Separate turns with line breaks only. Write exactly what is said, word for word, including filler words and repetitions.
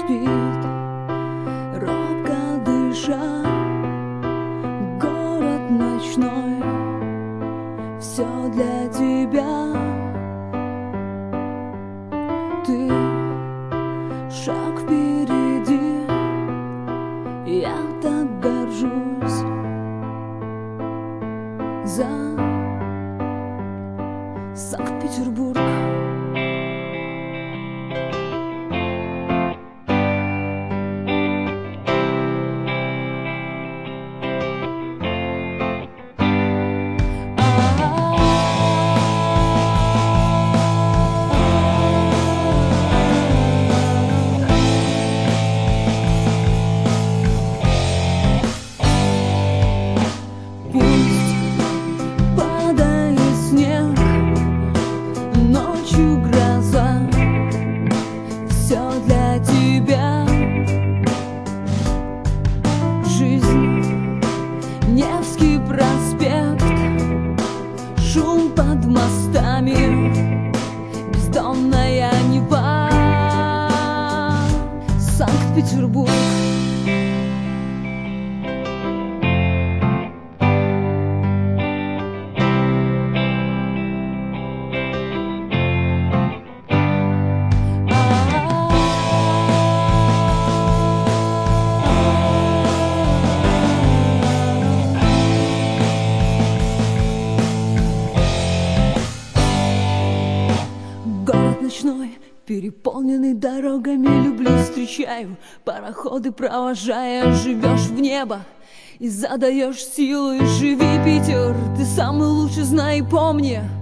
спит, робко дыша. Город ночной, все для тебя. Ты шаг впереди, я так горжусь за Санкт-Петербург. Ночью гроза, все для тебя. Жизнь, Невский проспект, шум под мостами, бездонная Нева, Санкт-Петербург. Город ночной, переполненный дорогами, люблю, встречаю пароходы, провожая. Живешь в небо и задаешь силу, и живи, Питер, ты самый лучший, знай и помни.